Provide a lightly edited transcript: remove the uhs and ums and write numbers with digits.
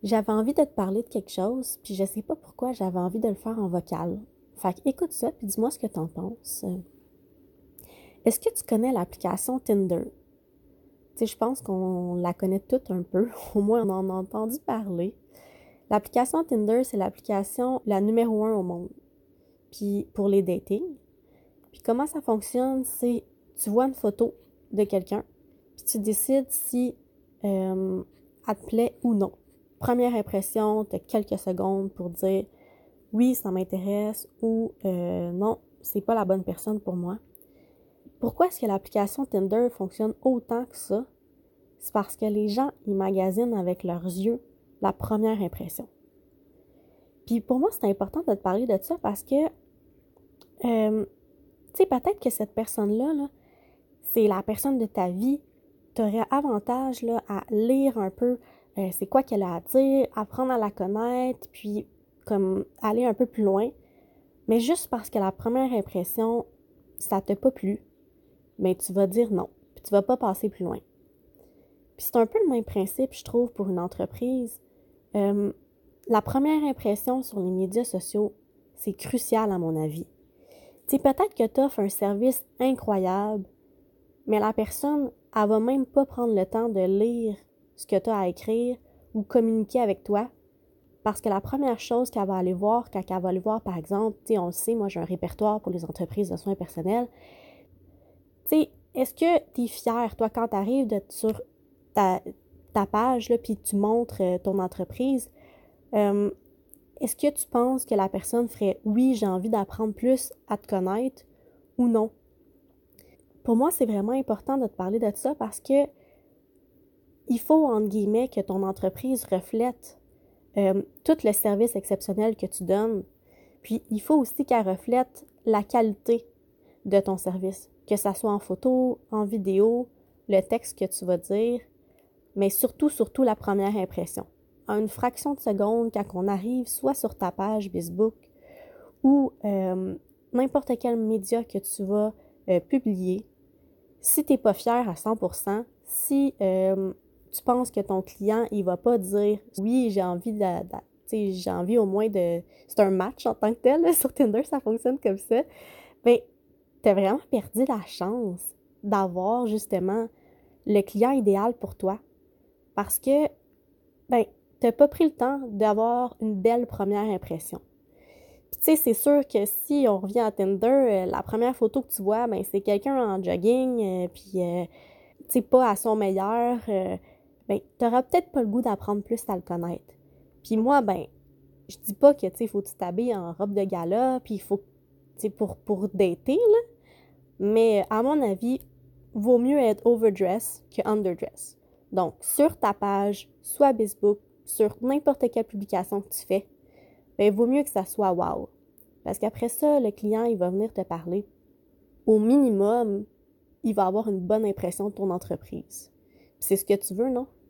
J'avais envie de te parler de quelque chose, puis je sais pas pourquoi j'avais envie de le faire en vocal. Fait que écoute ça, puis dis-moi ce que t'en penses. Est-ce que tu connais l'application Tinder? Tu sais, je pense qu'on la connaît toutes un peu, au moins on en a entendu parler. L'application Tinder, c'est l'application la numéro un au monde. Puis pour les datings. Puis comment ça fonctionne, c'est tu vois une photo de quelqu'un, puis tu décides si elle te plaît ou non. Première impression, tu as quelques secondes pour dire oui, ça m'intéresse ou non, c'est pas la bonne personne pour moi. Pourquoi est-ce que l'application Tinder fonctionne autant que ça? C'est parce que les gens, ils magasinent avec leurs yeux la première impression. Puis pour moi, c'est important de te parler de ça parce que, tu sais, peut-être que cette personne-là, là, c'est la personne de ta vie. Tu aurais avantage là, à lire un peu c'est quoi qu'elle a à dire, apprendre à la connaître, puis comme aller un peu plus loin. Mais juste parce que la première impression, ça t'a pas plu, mais tu vas dire non, puis tu vas pas passer plus loin. Puis c'est un peu le même principe, je trouve, pour une entreprise. Euh, la première impression sur les médias sociaux, c'est crucial à mon avis. Tu sais, peut-être que tu offres un service incroyable, mais la personne, elle va même pas prendre le temps de lire ce que tu as à écrire ou communiquer avec toi. Parce que la première chose qu'elle va aller voir, quand elle va aller voir, par exemple, tu sais, on le sait, moi j'ai un répertoire pour les entreprises de soins personnels. Tu sais, est-ce que tu es fier, toi, quand tu arrives sur ta, ta page, là, puis tu montres ton entreprise, euh, est-ce que tu penses que la personne ferait oui, j'ai envie d'apprendre plus à te connaître ou non? Pour moi, c'est vraiment important de te parler de ça parce que il faut, entre guillemets, que ton entreprise reflète tout le service exceptionnel que tu donnes. Puis, il faut aussi qu'elle reflète la qualité de ton service, que ça soit en photo, en vidéo, le texte que tu vas dire, mais surtout, surtout la première impression. En une fraction de seconde, quand on arrive soit sur ta page Facebook ou n'importe quel média que tu vas publier, si tu n'es pas fier à 100%, si tu penses que ton client, il va pas dire oui, j'ai envie j'ai envie au moins de. C'est un match en tant que tel, là, sur Tinder, ça fonctionne comme ça. Ben, t'as vraiment perdu la chance d'avoir justement le client idéal pour toi. Parce que, ben, t'as pas pris le temps d'avoir une belle première impression. Puis tu sais, c'est sûr que si on revient à Tinder, la première photo que tu vois, ben, c'est quelqu'un en jogging, puis tu sais, pas à son meilleur, ben, t'auras peut-être pas le goût d'apprendre plus à le connaître. Puis moi, ben, je dis pas que, tu sais, faut que tu t'habilles en robe de gala, puis il faut, tu sais, pour dater, là, mais à mon avis, vaut mieux être overdress que underdress. Donc, sur ta page, soit Facebook, sur n'importe quelle publication que tu fais, ben, il vaut mieux que ça soit wow. Parce qu'après ça, le client, il va venir te parler. Au minimum, il va avoir une bonne impression de ton entreprise. Puis c'est ce que tu veux, non?